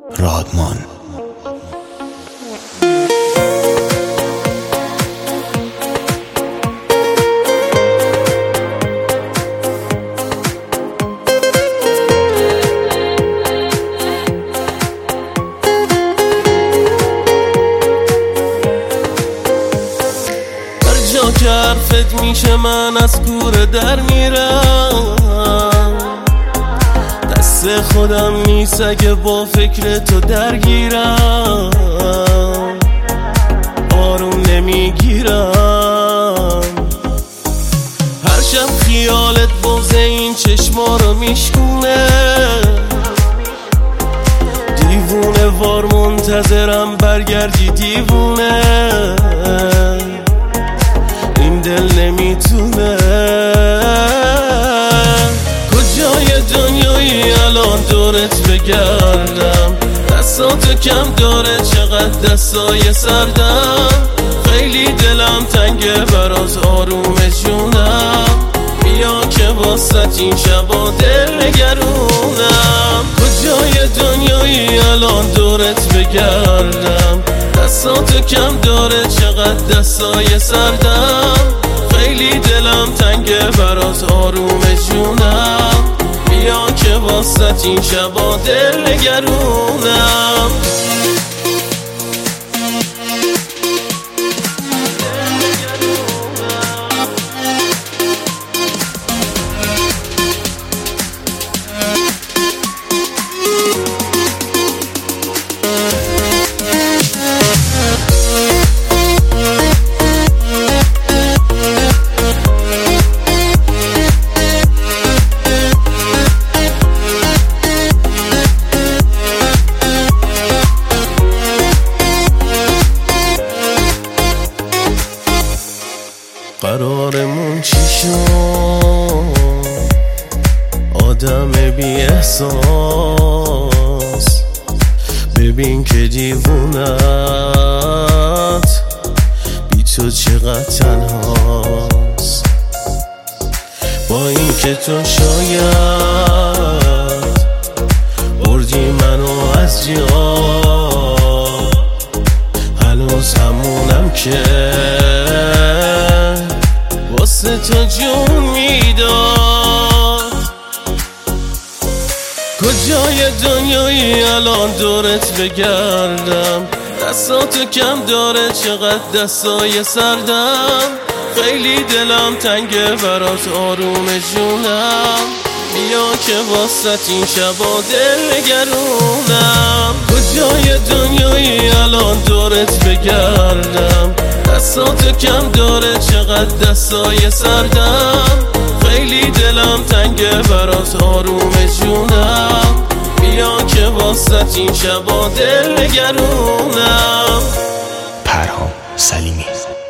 رادمان. که حرفت میشه من از کوره در میرم، دست خودم نیست اگه با فکر تو درگیرم، آروم نمیگیرم. هر شب خیالت بغض این چشما رو میشکونه، دیوونه وار منتظرم برگردی دیوونه، این دل نمیتونه. کجای دنیایی الان دورت بگردم، دستاتو کم داره چقدر دستای سردم، خیلی دلم تنگه براز آروم جونم، بیا که واسط این شبا دل نگرونم. کجای دنیایی الان دورت بگردم، دستاتو کم داره چقدر دستای سردم، خیلی دلم تنگه براز آروم جونم، بیا که واسط این شبا دل نگرونم. قرارمون چی شد؟ آدم بی احساس، ببین که دیوونت بی تو چقدر تنهاست، با این که تو شاید بردی منو از جا، هنوز همونم که واسه تو جون میداد. کجای دنیایی الان دورت بگردم، دستاتو کم داره چقدر دستای سردم، خیلی دلم تنگه براز آروم جونم، بیا که واسط این شبا دل نگرونم. کجای دنیایی الان دورت بگردم، دستاتو کم داره چقدر دستای سردم، خیلی دلم تنگه براز آروم جونم، بیا که واسط این شبا دل نگرونم. پرهام سلیمی.